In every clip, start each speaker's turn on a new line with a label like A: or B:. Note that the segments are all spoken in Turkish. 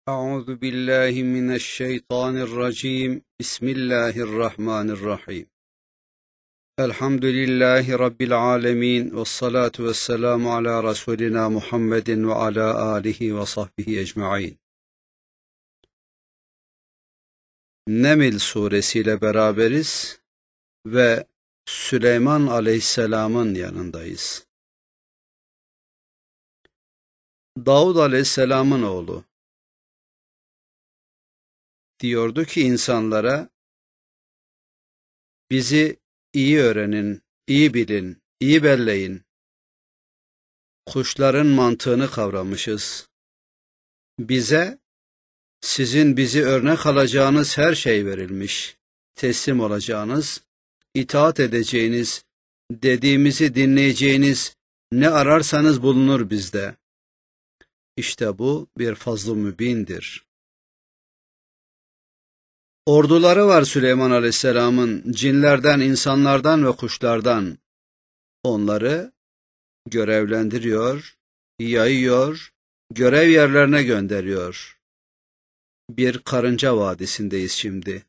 A: أعوذ بالله من الشيطان الرجيم بسم الله الرحمن الرحيم الحمد لله رب العالمين والصلاة والسلام على رسولنا محمد وعلى آله وصحبه أجمعين. Neml suresiyle beraberiz ve Süleyman Aleyhisselam'ın yanındayız. Davud Aleyhisselam'ın oğlu diyordu ki insanlara, bizi iyi öğrenin, iyi bilin, iyi belleyin. Kuşların mantığını kavramışız. Bize, sizin bizi örnek alacağınız her şey verilmiş. Teslim olacağınız, itaat edeceğiniz, dediğimizi dinleyeceğiniz ne ararsanız bulunur bizde. İşte bu bir fazl-ı mübindir. Orduları var Süleyman Aleyhisselam'ın, cinlerden, insanlardan ve kuşlardan. Onları görevlendiriyor, yayıyor, görev yerlerine gönderiyor. Bir karınca vadisindeyiz şimdi.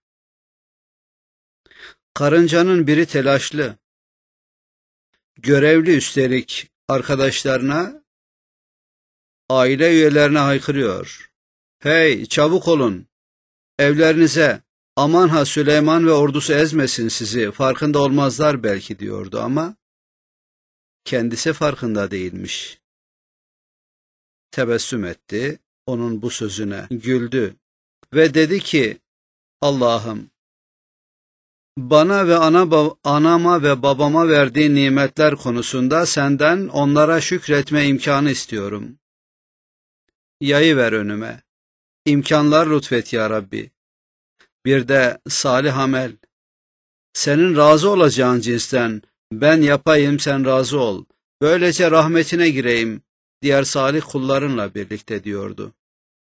A: Karıncanın biri telaşlı, görevli üstelik arkadaşlarına, aile üyelerine haykırıyor. Hey, çabuk olun, evlerinize, aman ha Süleyman ve ordusu ezmesin sizi, farkında olmazlar belki diyordu ama kendisi farkında değilmiş. Tebessüm etti, onun bu sözüne güldü ve dedi ki, Allah'ım, bana ve anama ve babama verdiğin nimetler konusunda senden onlara şükretme imkanı istiyorum. Yayıver önüme, imkanlar lütfet ya Rabbi. Bir de salih amel, senin razı olacağın cinsten ben yapayım, sen razı ol. Böylece rahmetine gireyim, diğer salih kullarınla birlikte diyordu.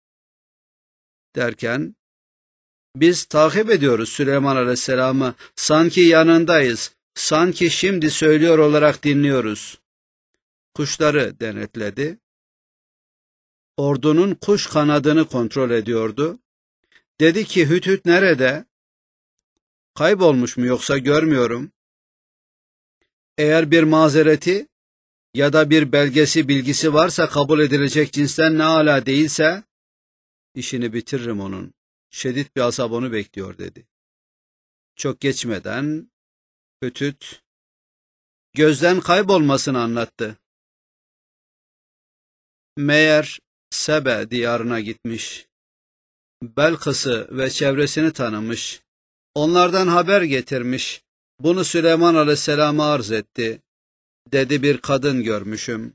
A: Derken, biz takip ediyoruz Süleyman Aleyhisselam'ı, sanki yanındayız, sanki şimdi söylüyor olarak dinliyoruz. Kuşları denetledi, ordunun kuş kanadını kontrol ediyordu. Dedi ki, Hüdhüd nerede? Kaybolmuş mu yoksa görmüyorum. Eğer bir mazereti ya da bir belgesi, bilgisi varsa kabul edilecek cinsten, ne âlâ değilse işini bitiririm onun. Şiddet bir azap onu bekliyor dedi. Çok geçmeden Hüdhüd gözden kaybolmasını anlattı. Meğer Sebe diyarına gitmiş. Belkıs'ı ve çevresini tanımış. Onlardan haber getirmiş. Bunu Süleyman Aleyhisselam'a arz etti. Dedi, bir kadın görmüşüm.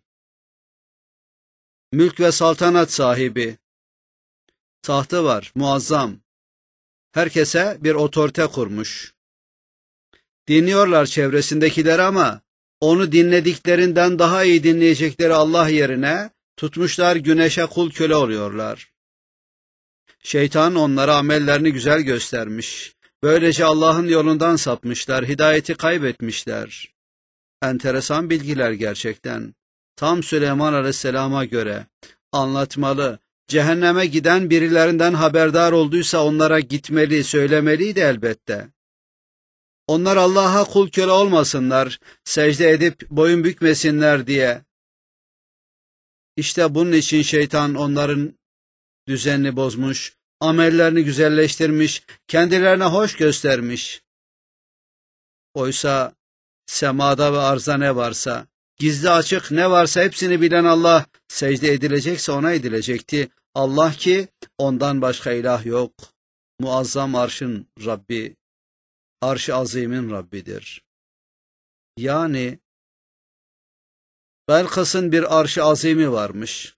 A: Mülk ve saltanat sahibi. Tahtı var, muazzam. Herkese bir otorite kurmuş. Dinliyorlar çevresindekiler ama onu dinlediklerinden daha iyi dinleyecekleri Allah yerine tutmuşlar, güneşe kul köle oluyorlar. Şeytan onlara amellerini güzel göstermiş. Böylece Allah'ın yolundan sapmışlar, hidayeti kaybetmişler. Enteresan bilgiler gerçekten. Tam Süleyman Aleyhisselam'a göre anlatmalı. Cehenneme giden birilerinden haberdar olduysa onlara gitmeli, söylemeliydi elbette. Onlar Allah'a kul köle olmasınlar, secde edip boyun bükmesinler diye. İşte bunun için şeytan onların düzenini bozmuş, amellerini güzelleştirmiş, kendilerine hoş göstermiş. Oysa semada ve arzda ne varsa, gizli açık ne varsa hepsini bilen Allah, secde edilecekse ona edilecekti. Allah ki ondan başka ilah yok. Muazzam arşın Rabbi, arş-ı azimin Rabbidir. Yani Belkıs'ın bir arş-ı azimi varmış.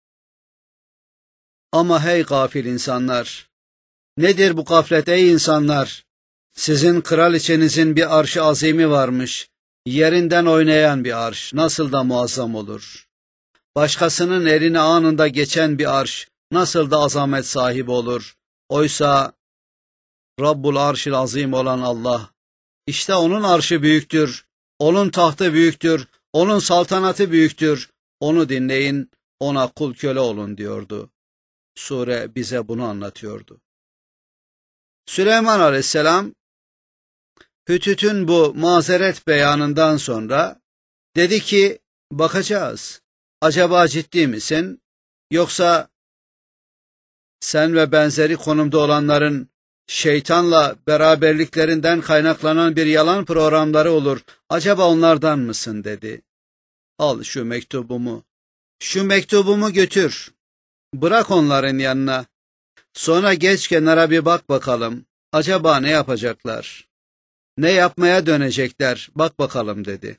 A: Ama hey gafil insanlar! Nedir bu gaflet ey insanlar? Sizin kraliçenizin bir arş-ı azimi varmış. Yerinden oynayan bir arş nasıl da muazzam olur. Başkasının eline anında geçen bir arş nasıl da azamet sahibi olur. Oysa Rabbul Arşil Azim olan Allah, işte onun arşı büyüktür, onun tahtı büyüktür, onun saltanatı büyüktür. Onu dinleyin, ona kul köle olun diyordu. Sure bize bunu anlatıyordu. Süleyman Aleyhisselam Hütüt'ün bu mazeret beyanından sonra dedi ki bakacağız. Acaba ciddi misin? Yoksa sen ve benzeri konumda olanların şeytanla beraberliklerinden kaynaklanan bir yalan programları olur. Acaba onlardan mısın dedi. Al şu mektubumu. Şu mektubumu götür. Bırak onların yanına. Sonra geç kenara bir bak bakalım. Acaba ne yapacaklar? Ne yapmaya dönecekler? Bak bakalım dedi.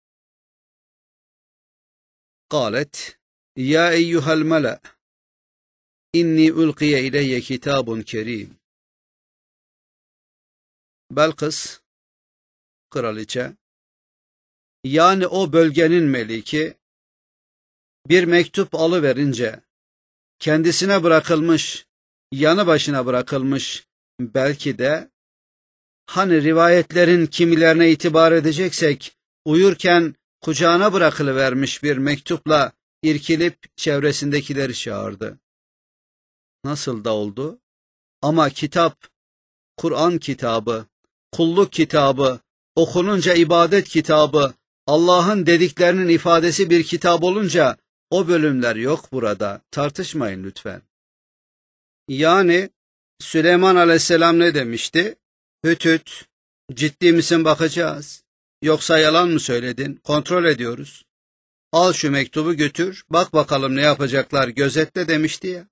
A: Kâlet, ya eyyuhel mele, inni ulqiye ileyye kitabun kerim. Belkıs, kraliçe, yani o bölgenin meliki, bir mektup alıverince, kendisine bırakılmış, yanı başına bırakılmış, belki de, hani rivayetlerin kimilerine itibar edeceksek, uyurken kucağına bırakılıvermiş bir mektupla irkilip çevresindekileri çağırdı. Nasıl da oldu? Ama kitap, Kur'an kitabı, kulluk kitabı, okununca ibadet kitabı, Allah'ın dediklerinin ifadesi bir kitap olunca o bölümler yok burada. Tartışmayın lütfen. Yani Süleyman Aleyhisselam ne demişti? Hütüt, ciddi misin bakacağız. Yoksa yalan mı söyledin? Kontrol ediyoruz. Al şu mektubu götür, bak bakalım ne yapacaklar, gözetle demişti ya.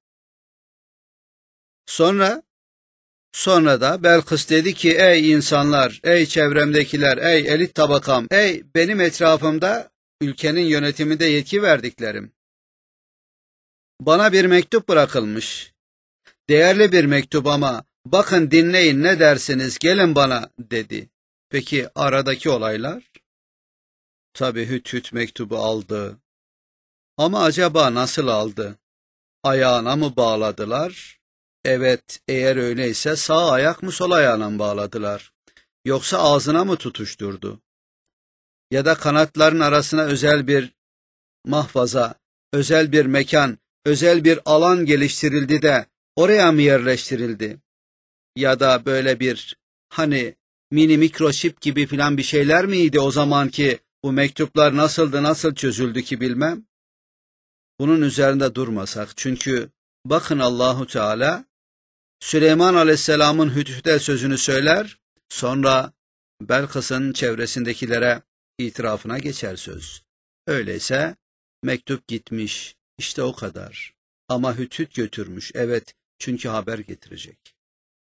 A: Sonra da Belkıs dedi ki, ey insanlar, ey çevremdekiler, ey elit tabakam, ey benim etrafımda ülkenin yönetiminde yetki verdiklerim. Bana bir mektup bırakılmış. Değerli bir mektup ama bakın dinleyin ne dersiniz gelin bana dedi. Peki aradaki olaylar? Tabii Hüt mektubu aldı. Ama acaba nasıl aldı? Ayağına mı bağladılar? Evet, eğer öyleyse sağ ayak mı sol ayağına mı bağladılar? Yoksa ağzına mı tutuşturdu? Ya da kanatların arasına özel bir mahfaza, özel bir mekan, özel bir alan geliştirildi de oraya mı yerleştirildi? Ya da böyle bir hani mini mikroçip gibi filan bir şeyler miydi o zamanki bu mektuplar nasıldı, nasıl çözüldü ki bilmem. Bunun üzerinde durmasak çünkü bakın Allahu Teala Süleyman Aleyhisselam'ın Hütüt'e sözünü söyler, sonra Belkıs'ın çevresindekilere itirafına geçer söz. Öyleyse mektup gitmiş, işte o kadar. Ama Hütüt götürmüş, evet, çünkü haber getirecek.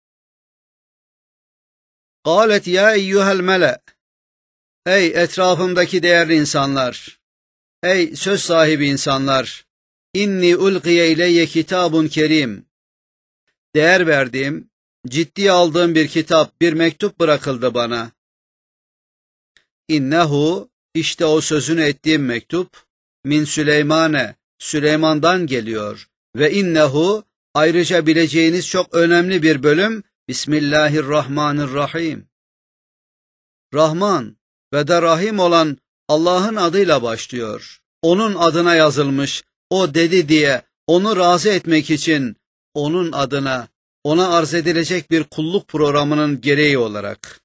A: Kâlet ya eyyuhel mele, ey etrafımdaki değerli insanlar, ey söz sahibi insanlar, inni ulqiye ileyye kitabun kerim. Değer verdiğim, ciddiye aldığım bir kitap, bir mektup bırakıldı bana. İnnehu, işte o sözünü ettiğim mektup, min Süleymane, Süleyman'dan geliyor. Ve innehu, ayrıca bileceğiniz çok önemli bir bölüm, Bismillahirrahmanirrahim. Rahman ve de Rahim olan Allah'ın adıyla başlıyor. Onun adına yazılmış, o dedi diye, onu razı etmek için, onun adına, ona arz edilecek bir kulluk programının gereği olarak.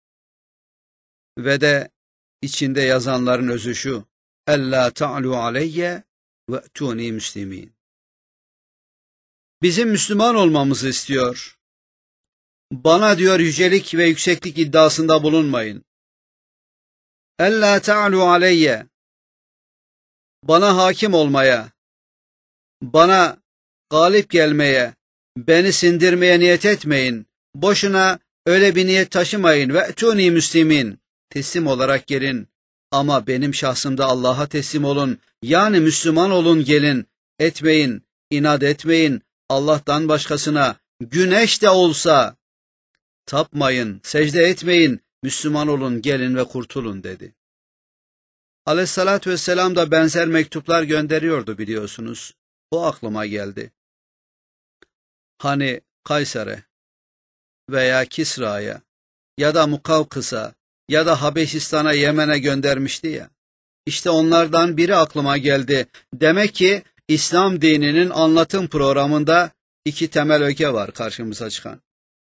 A: Ve de içinde yazanların özü şu, Ella ta'lu aleyye ve'tuni müslimin. Bizim Müslüman olmamızı istiyor. Bana diyor yücelik ve yükseklik iddiasında bulunmayın. Ella ta'lu aleyye. Bana hakim olmaya, bana galip gelmeye, beni sindirmeye niyet etmeyin. Boşuna öyle bir niyet taşımayın. Ve'tuni müslimin. Teslim olarak gelin. Ama benim şahsımda Allah'a teslim olun. Yani Müslüman olun gelin. Etmeyin, inat etmeyin. Allah'tan başkasına güneş de olsa tapmayın, secde etmeyin. Müslüman olun gelin ve kurtulun dedi. Aleyhissalatü vesselam da benzer mektuplar gönderiyordu biliyorsunuz. O aklıma geldi. Hani Kayser'e veya Kisra'ya ya da Mukavkıs'a ya da Habeşistan'a, Yemen'e göndermişti ya. İşte onlardan biri aklıma geldi. Demek ki İslam dininin anlatım programında iki temel öge var karşımıza çıkan.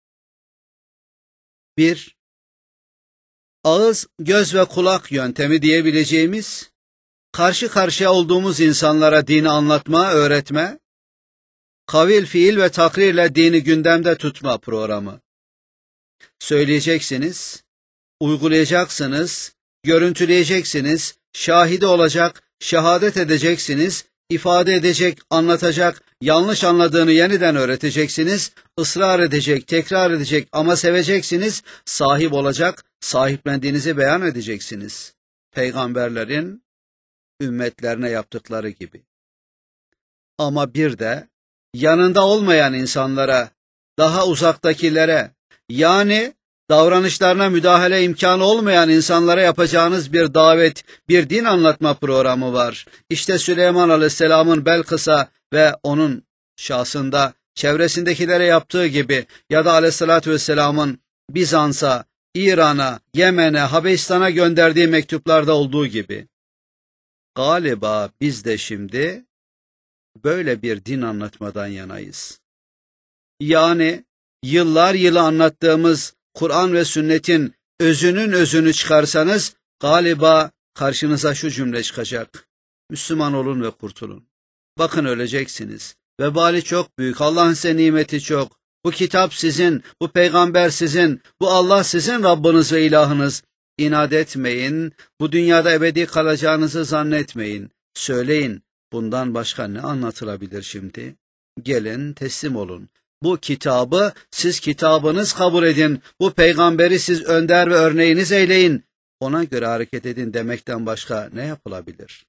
A: Bir, ağız, göz ve kulak yöntemi diyebileceğimiz, karşı karşıya olduğumuz insanlara dini anlatma, öğretme, kavil, fiil ve takrirle dini gündemde tutma programı. Söyleyeceksiniz, uygulayacaksınız, görüntüleyeceksiniz, şahidi olacak, şehadet edeceksiniz, ifade edecek, anlatacak, yanlış anladığını yeniden öğreteceksiniz, ısrar edecek, tekrar edecek ama seveceksiniz, sahip olacak, sahiplendiğinizi beyan edeceksiniz. Peygamberlerin ümmetlerine yaptıkları gibi. Ama bir de yanında olmayan insanlara, daha uzaktakilere, yani davranışlarına müdahale imkanı olmayan insanlara yapacağınız bir davet, bir din anlatma programı var. İşte Süleyman Aleyhisselam'ın Belkıs'a ve onun şahsında çevresindekilere yaptığı gibi ya da Aleyhisselatü Vesselam'ın Bizans'a, İran'a, Yemen'e, Habeşistan'a gönderdiği mektuplarda olduğu gibi. Galiba biz de şimdi böyle bir din anlatmadan yanayız. Yani yıllar yılı anlattığımız Kur'an ve sünnetin özünün özünü çıkarsanız galiba karşınıza şu cümle çıkacak. Müslüman olun ve kurtulun. Bakın öleceksiniz. Vebali çok büyük. Allah'ın size nimeti çok. Bu kitap sizin, bu peygamber sizin, bu Allah sizin Rabbiniz ve ilahınız. İnat etmeyin, bu dünyada ebedi kalacağınızı zannetmeyin. Söyleyin, bundan başka ne anlatılabilir şimdi? Gelin teslim olun. Bu kitabı siz kitabınız kabul edin. Bu peygamberi siz önder ve örneğiniz eyleyin. Ona göre hareket edin demekten başka ne yapılabilir?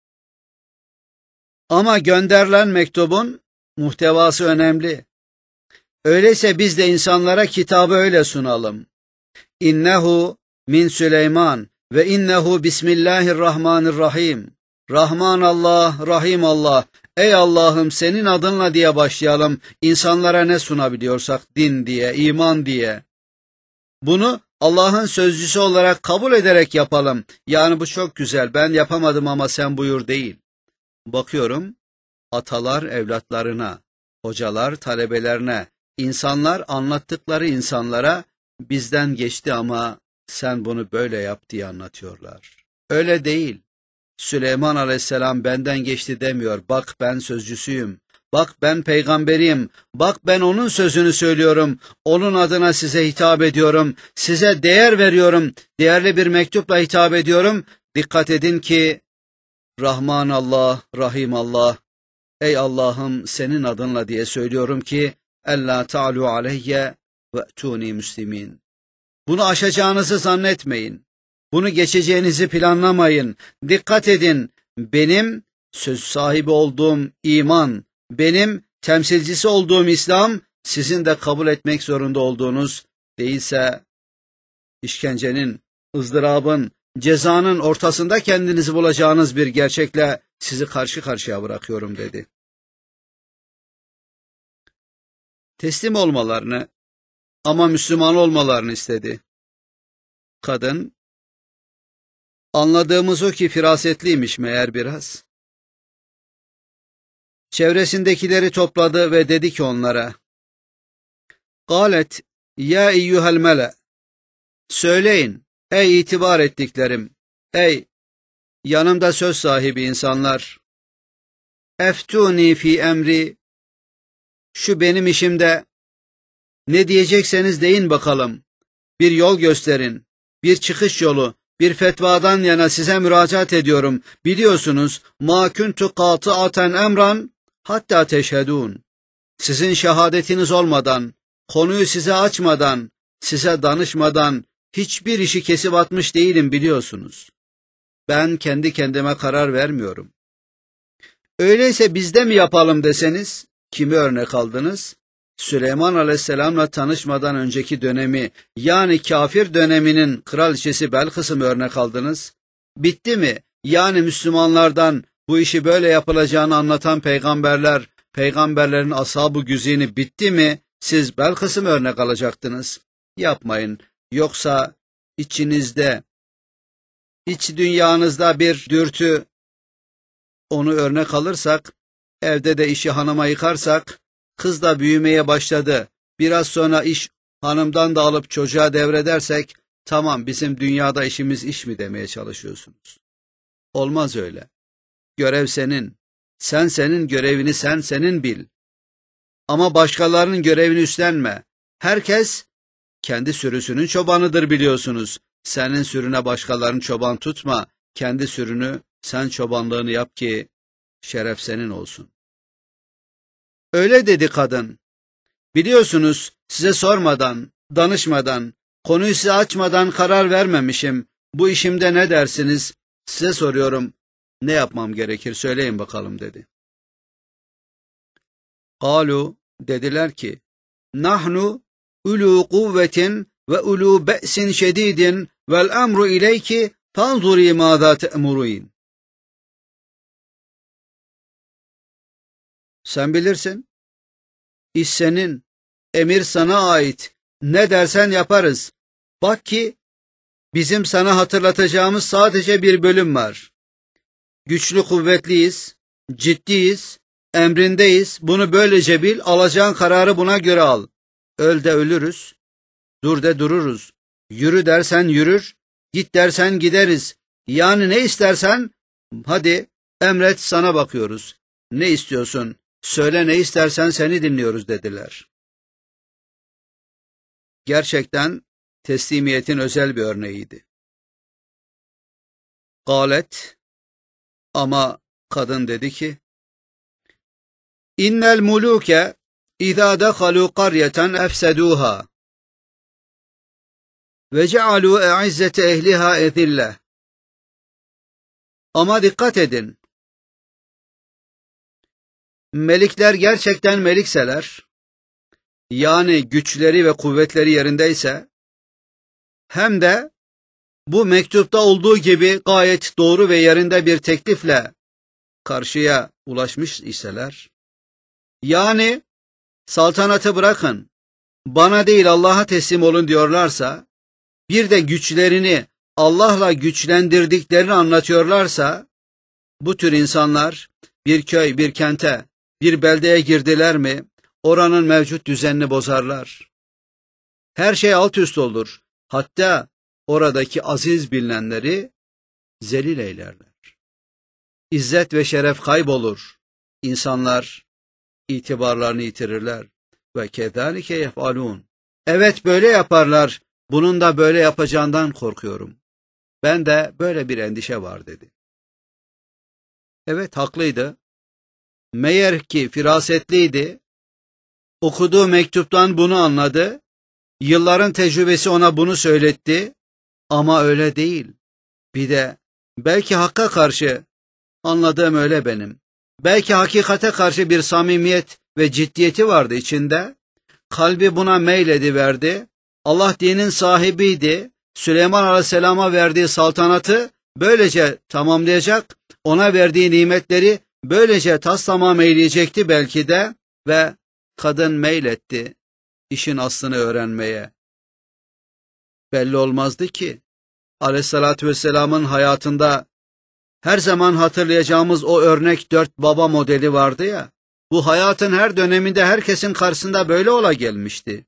A: Ama gönderilen mektubun muhtevası önemli. Öyleyse biz de insanlara kitabı öyle sunalım. İnnehu min Süleyman ve innehu bismillahirrahmanirrahim. Rahman Allah, Rahim Allah. Ey Allah'ım senin adınla diye başlayalım. İnsanlara ne sunabiliyorsak din diye, iman diye. Bunu Allah'ın sözcüsü olarak kabul ederek yapalım. Yani bu çok güzel. Ben yapamadım ama sen buyur değil. Bakıyorum atalar evlatlarına, hocalar talebelerine, insanlar anlattıkları insanlara bizden geçti ama sen bunu böyle yap diye anlatıyorlar. Öyle değil. Süleyman Aleyhisselam benden geçti demiyor. Bak ben sözcüsüyüm. Bak ben peygamberiyim. Bak ben onun sözünü söylüyorum. Onun adına size hitap ediyorum. Size değer veriyorum. Değerli bir mektupla hitap ediyorum. Dikkat edin ki Rahman Allah, Rahim Allah. Ey Allah'ım senin adınla diye söylüyorum ki Ella ta'lu aleyye ve'tuni müslimin. Bunu aşacağınızı zannetmeyin. Bunu geçeceğinizi planlamayın. Dikkat edin. Benim söz sahibi olduğum iman, benim temsilcisi olduğum İslam, sizin de kabul etmek zorunda olduğunuz, değilse işkencenin, ızdırabın, cezanın ortasında kendinizi bulacağınız bir gerçekle sizi karşı karşıya bırakıyorum dedi. Teslim olmalarını ama Müslüman olmalarını istedi. Kadın, anladığımız o ki firasetliymiş meğer biraz. Çevresindekileri topladı ve dedi ki onlara, "Galet ya eyyuhel mele." Söyleyin, ey itibar ettiklerim, ey yanımda söz sahibi insanlar. Eftuni fi emri. Şu benim işimde ne diyecekseniz deyin bakalım. Bir yol gösterin, bir çıkış yolu, bir fetvadan yana size müracaat ediyorum. Biliyorsunuz, ma kuntu qati'aten emran hatta teşhedun. Sizin şehadetiniz olmadan, konuyu size açmadan, size danışmadan hiçbir işi kesip atmış değilim biliyorsunuz. Ben kendi kendime karar vermiyorum. Öyleyse biz de mi yapalım deseniz, kimi örnek aldınız? Süleyman Aleyhisselam'la tanışmadan önceki dönemi, yani kafir döneminin kraliçesi Belkıs'ı mı örnek aldınız? Bitti mi? Yani Müslümanlardan bu işi böyle yapılacağını anlatan peygamberler, peygamberlerin ashab-ı güzini bitti mi? Siz Belkıs'ı mı örnek alacaktınız? Yapmayın. Yoksa içinizde, iç dünyanızda bir dürtü, onu örnek alırsak evde de işi hanıma yıkarsak, kız da büyümeye başladı. Biraz sonra iş hanımdan da alıp çocuğa devredersek, tamam bizim dünyada işimiz iş mi demeye çalışıyorsunuz? Olmaz öyle. Görev senin. Sen senin görevini senin bil. Ama başkalarının görevini üstlenme. Herkes kendi sürüsünün çobanıdır biliyorsunuz. Senin sürüne başkalarını çoban tutma. Kendi sürünü sen çobanlığını yap ki şeref senin olsun. Öyle dedi kadın. Biliyorsunuz size sormadan, danışmadan, konuyu size açmadan karar vermemişim. Bu işimde ne dersiniz? Size soruyorum. Ne yapmam gerekir söyleyin bakalım dedi. Kalu dediler ki nahnu ulu kuvvetin ve ulu be'sin şedidin vel emru ileyki fanzuri mâzâ te'murîn. Sen bilirsin. İş senin. Emir sana ait. Ne dersen yaparız. Bak ki bizim sana hatırlatacağımız sadece bir bölüm var. Güçlü kuvvetliyiz, ciddiyiz, emrindeyiz. Bunu böylece bil, alacağın kararı buna göre al. Öl de ölürüz, dur de dururuz. Yürü dersen yürür, git dersen gideriz. Yani ne istersen, hadi emret sana bakıyoruz. Ne istiyorsun? Söyle ne istersen seni dinliyoruz dediler. Gerçekten teslimiyetin özel bir örneğiydi. Galet ama kadın dedi ki İnnel muluke izâ dekhalû qaryeten efsedûhâ ve cealû e'izzete ehlihâ ezille. Ama dikkat edin. Melikler gerçekten melikseler, yani güçleri ve kuvvetleri yerindeyse, hem de bu mektupta olduğu gibi gayet doğru ve yerinde bir teklifle karşıya ulaşmış iseler, yani saltanatı bırakın, bana değil Allah'a teslim olun diyorlarsa, bir de güçlerini Allah'la güçlendirdiklerini anlatıyorlarsa, bu tür insanlar bir köy, bir kente, bir beldeye girdiler mi, oranın mevcut düzenini bozarlar. Her şey alt üst olur. Hatta oradaki aziz bilinenleri zelil eylerler. İzzet ve şeref kaybolur. İnsanlar itibarlarını yitirirler. Ve kezalike yef'alun. Evet böyle yaparlar. Bunun da böyle yapacağından korkuyorum. Ben de böyle bir endişe var dedi. Evet haklıydı. Meğer ki firasetliydi. Okuduğu mektuptan bunu anladı. Yılların tecrübesi ona bunu söyletti. Ama öyle değil. Bir de belki hakka karşı anladığım öyle benim. Belki hakikate karşı bir samimiyet ve ciddiyeti vardı içinde. Kalbi buna meylediverdi. Allah dinin sahibiydi. Süleyman Aleyhisselam'a verdiği saltanatı böylece tamamlayacak. Ona verdiği nimetleri böylece tamam eyleyecekti belki de ve kadın meyletti işin aslını öğrenmeye. Belli olmazdı ki Aleyhisselatü Vesselam'ın hayatında her zaman hatırlayacağımız o örnek 4 baba modeli vardı ya, bu hayatın her döneminde herkesin karşısında böyle ola gelmişti.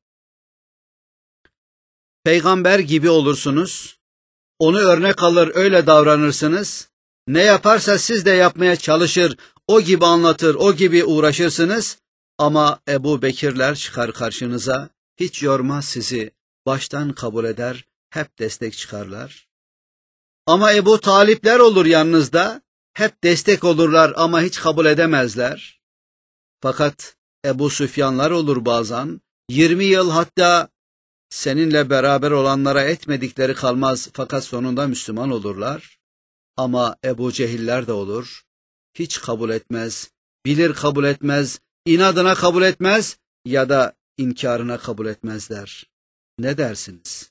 A: Peygamber gibi olursunuz, onu örnek alır öyle davranırsınız, ne yaparsa siz de yapmaya çalışır, o gibi anlatır, o gibi uğraşırsınız ama Ebu Bekirler çıkar karşınıza, hiç yormaz sizi, baştan kabul eder, hep destek çıkarlar. Ama Ebu Talipler olur yanınızda, hep destek olurlar ama hiç kabul edemezler. Fakat Ebu Süfyanlar olur bazen, 20 yıl hatta seninle beraber olanlara etmedikleri kalmaz fakat sonunda Müslüman olurlar. Ama Ebu Cehiller de olur, hiç kabul etmez, bilir kabul etmez, inadına kabul etmez ya da inkarına kabul etmezler. Ne dersiniz?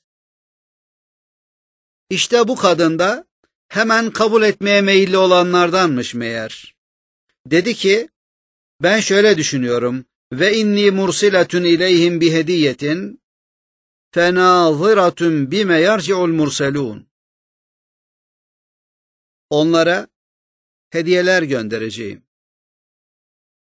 A: İşte bu kadın da hemen kabul etmeye meyilli olanlardanmış meğer. Dedi ki, ben şöyle düşünüyorum, ve inni mursiletun ileyhim bi hediyetin fenaziratun bime yarci'ul murselun. Onlara hediyeler göndereceğim.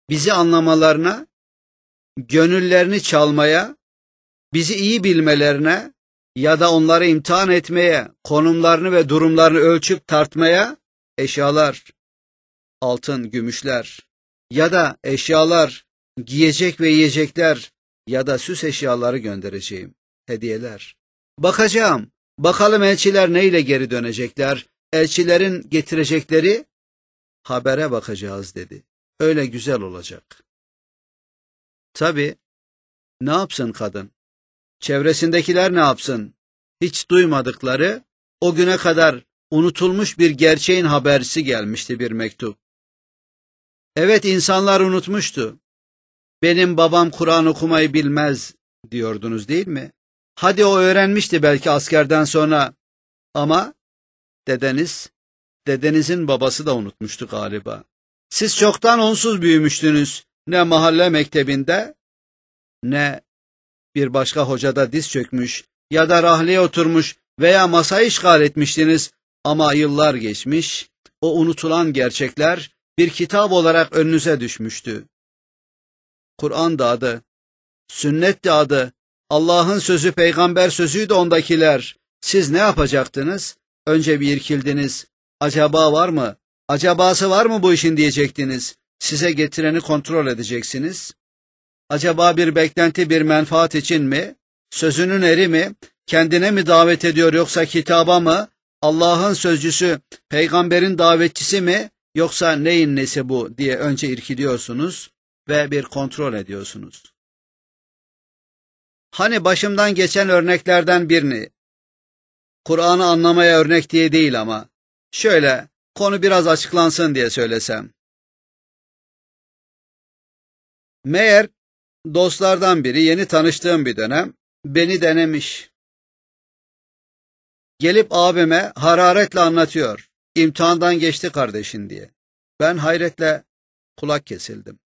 A: bizi anlamalarına, gönüllerini çalmaya, bizi iyi bilmelerine ya da onları imtihan etmeye, konumlarını ve durumlarını ölçüp tartmaya eşyalar, altın, gümüşler ya da eşyalar, giyecek ve yiyecekler ya da süs eşyaları göndereceğim, hediyeler. Bakacağım, bakalım elçiler neyle geri dönecekler, elçilerin getirecekleri habere bakacağız dedi. Öyle güzel olacak. Tabii, ne yapsın kadın? Çevresindekiler ne yapsın? Hiç duymadıkları, o güne kadar unutulmuş bir gerçeğin habercisi gelmişti, bir mektup. Evet, insanlar unutmuştu. Benim babam Kur'an okumayı bilmez diyordunuz değil mi? Hadi o öğrenmişti belki askerden sonra ama dedenizin babası da unutmuştu galiba. Siz çoktan onsuz büyümüştünüz. Ne mahalle mektebinde, ne bir başka hocada diz çökmüş ya da rahliye oturmuş veya masayı işgal etmiştiniz ama yıllar geçmiş, o unutulan gerçekler bir kitap olarak önünüze düşmüştü. Kur'an da adı, sünnet de adı, Allah'ın sözü, peygamber sözüydü ondakiler. Siz ne yapacaktınız? Önce bir irkildiniz. Acaba var mı? Acabası var mı bu işin diyecektiniz. Size getireni kontrol edeceksiniz. Acaba bir beklenti, bir menfaat için mi? Sözünün eri mi? Kendine mi davet ediyor yoksa kitaba mı? Allah'ın sözcüsü, peygamberin davetçisi mi? Yoksa neyin nesi bu diye önce irkiliyorsunuz ve bir kontrol ediyorsunuz. Hani başımdan geçen örneklerden birini, Kur'an'ı anlamaya örnek diye değil ama, şöyle konu biraz açıklansın diye söylesem. Meğer dostlardan biri yeni tanıştığım bir dönem beni denemiş. Gelip abime hararetle anlatıyor. İmtihandan geçti kardeşin diye. Ben hayretle kulak kesildim.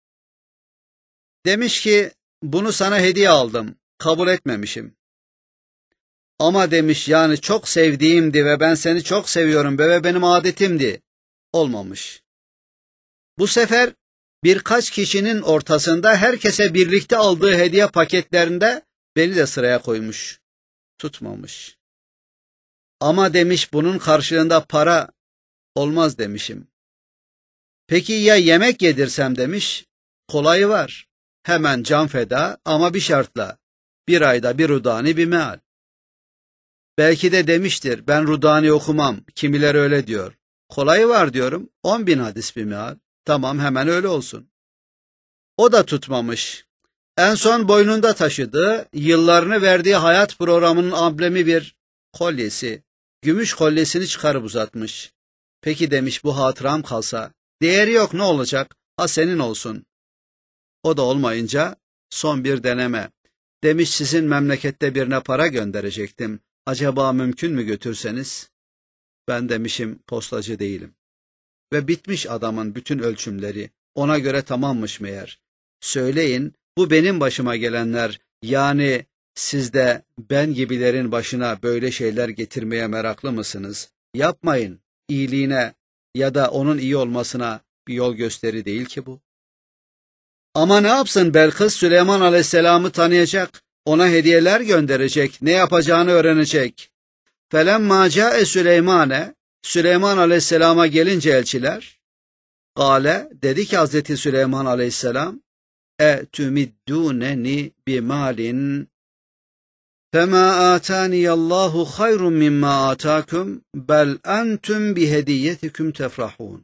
A: Demiş ki bunu sana hediye aldım. Kabul etmemişim. Ama demiş yani çok sevdiğimdi ve ben seni çok seviyorum ve benim adetimdi. Olmamış. Bu sefer birkaç kişinin ortasında herkese birlikte aldığı hediye paketlerinde beni de sıraya koymuş. Tutmamış. Ama demiş bunun karşılığında para olmaz demişim. Peki ya yemek yedirsem demiş. Kolayı var. Hemen can feda ama bir şartla. Bir ayda bir rudani bir meal. Belki de demiştir ben rudani okumam. Kimiler öyle diyor. Kolayı var diyorum. 10.000 hadis bir meal. Tamam hemen öyle olsun. O da tutmamış. En son boynunda taşıdığı, yıllarını verdiği hayat programının amblemi bir kolyesi. Gümüş kolyesini çıkarıp uzatmış. Peki demiş bu hatıram kalsa. Değeri yok ne olacak? Ha senin olsun. O da olmayınca son bir deneme. Demiş sizin memlekette birine para gönderecektim. Acaba mümkün mü götürseniz? Ben demişim postacı değilim. Ve bitmiş adamın bütün ölçümleri. Ona göre tamammış meğer. Söyleyin bu benim başıma gelenler yani siz de ben gibilerin başına böyle şeyler getirmeye meraklı mısınız? Yapmayın. İyiliğine ya da onun iyi olmasına bir yol gösteri değil ki bu. Ama ne yapsın Belkıs Süleyman Aleyhisselam'ı tanıyacak, ona hediyeler gönderecek, ne yapacağını öğrenecek. Felemma câe Süleymane, Süleyman Aleyhisselam'a gelince elçiler, Kale dedi ki Hazreti Süleyman Aleyhisselam, tümiddûneni bimalin فَمَا آتَانِيَ اللّٰهُ خَيْرٌ مِمَّا آتَاكُمْ بَلْ أَنْتُمْ بِهَدِيَّتِكُمْ تَفْرَحُونَ.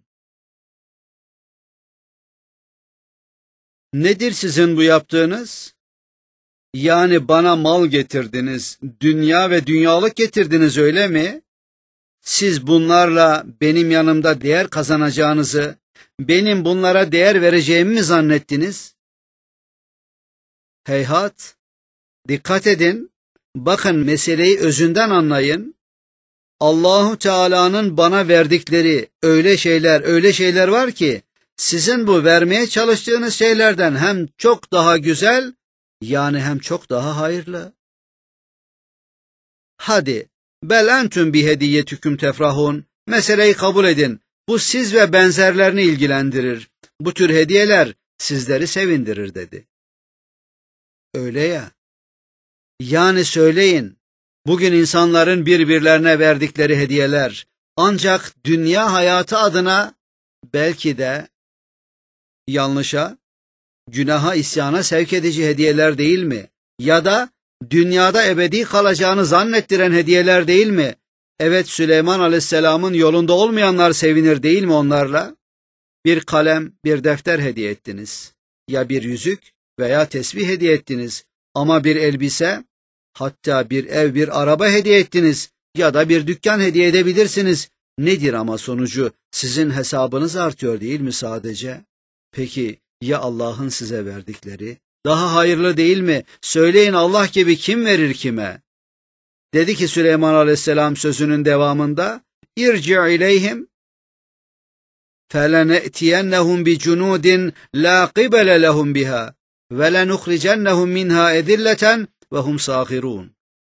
A: Nedir sizin bu yaptığınız? Yani bana mal getirdiniz, dünya ve dünyalık getirdiniz öyle mi? Siz bunlarla benim yanımda değer kazanacağınızı, benim bunlara değer vereceğimi mi zannettiniz? Heyhat, dikkat edin, bakın meseleyi özünden anlayın. Allahu Teala'nın bana verdikleri öyle şeyler var ki, sizin bu vermeye çalıştığınız şeylerden hem çok daha güzel, yani hem çok daha hayırlı. Hadi, bel entüm bi hediyetüküm tefrahun, meseleyi kabul edin. Bu siz ve benzerlerini ilgilendirir. Bu tür hediyeler sizleri sevindirir dedi. Öyle ya. Yani söyleyin, bugün insanların birbirlerine verdikleri hediyeler ancak dünya hayatı adına belki de yanlışa, günaha, isyana sevk edici hediyeler değil mi? Ya da dünyada ebedi kalacağını zannettiren hediyeler değil mi? Evet, Süleyman Aleyhisselam'ın yolunda olmayanlar sevinir değil mi onlarla? Bir kalem, bir defter hediye ettiniz. Ya bir yüzük veya tesbih hediye ettiniz. Ama bir elbise, hatta bir ev, bir araba hediye ettiniz. Ya da bir dükkan hediye edebilirsiniz. Nedir ama sonucu? Sizin hesabınız artıyor değil mi sadece? Peki ya Allah'ın size verdikleri? Daha hayırlı değil mi? Söyleyin, Allah gibi kim verir kime? Dedi ki Süleyman Aleyhisselam sözünün devamında, İrci' ileyhim فَلَنَأْتِيَنَّهُمْ بِجُنُودٍ لَا قِبَلَ لَهُمْ بِهَا وَلَنُخْرِجَنَّهُمْ مِنْهَا اَذِلَّةً وَهُمْ صَاغِرُونَ.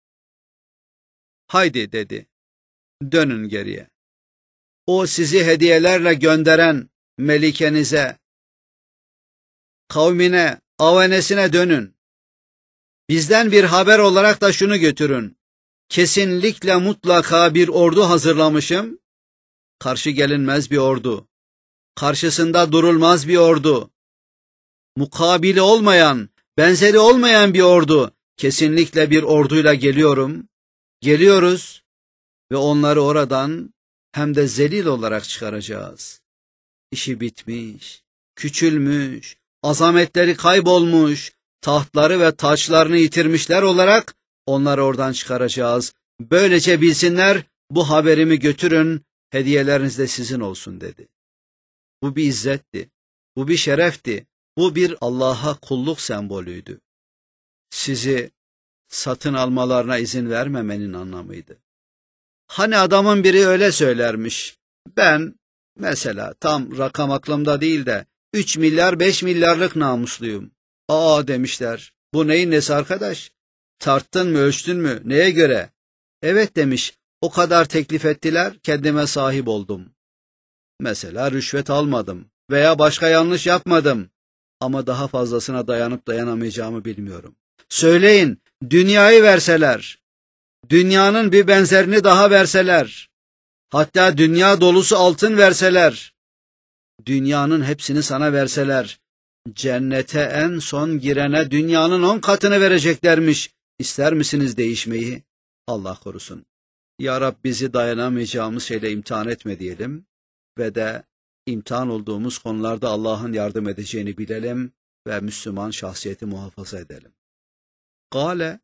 A: Haydi dedi, dönün geriye. O sizi hediyelerle gönderen melikenize, kavmine, avanesine dönün. Bizden bir haber olarak da şunu götürün. Kesinlikle mutlaka bir ordu hazırlamışım. Karşı gelinmez bir ordu. Karşısında durulmaz bir ordu. Mukabili olmayan, benzeri olmayan bir ordu. Kesinlikle bir orduyla geliyorum. Geliyoruz ve onları oradan hem de zelil olarak çıkaracağız. İşi bitmiş, küçülmüş, azametleri kaybolmuş, tahtları ve taçlarını yitirmişler olarak onları oradan çıkaracağız. Böylece bilsinler, bu haberimi götürün, hediyeleriniz de sizin olsun dedi. Bu bir izzetti, bu bir şerefti, bu bir Allah'a kulluk sembolüydü. Sizi satın almalarına izin vermemenin anlamıydı. Hani adamın biri öyle söylermiş, ben mesela tam rakam aklımda değil de 3 milyar 5 milyarlık namusluyum. Aa demişler, bu neyin nesi arkadaş? Tarttın mı, ölçtün mü, neye göre? Evet demiş, o kadar teklif ettiler, kendime sahip oldum. Mesela rüşvet almadım veya başka yanlış yapmadım. Ama daha fazlasına dayanıp dayanamayacağımı bilmiyorum. Söyleyin, dünyayı verseler, dünyanın bir benzerini daha verseler, hatta dünya dolusu altın verseler, dünyanın hepsini sana verseler, cennete en son girene dünyanın 10 katını vereceklermiş. İster misiniz değişmeyi? Allah korusun. Ya Rab, bizi dayanamayacağımız şeyle imtihan etme diyelim ve de imtihan olduğumuz konularda Allah'ın yardım edeceğini bilelim ve Müslüman şahsiyeti muhafaza edelim. Kale,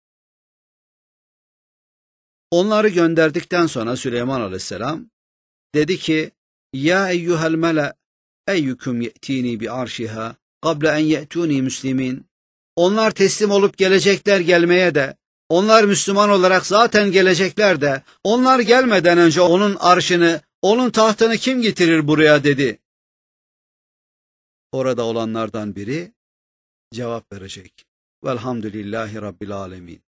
A: onları gönderdikten sonra Süleyman Aleyhisselam dedi ki, Ya eyyuhel mele, eyyukum ye'tini bi arşiha qabla en ye'tuni müslimin. Onlar teslim olup gelecekler gelmeye de, onlar Müslüman olarak zaten gelecekler de, onlar gelmeden önce onun arşını, onun tahtını kim getirir buraya dedi. Orada olanlardan biri cevap verecek. Velhamdülillahi Rabbil alemin.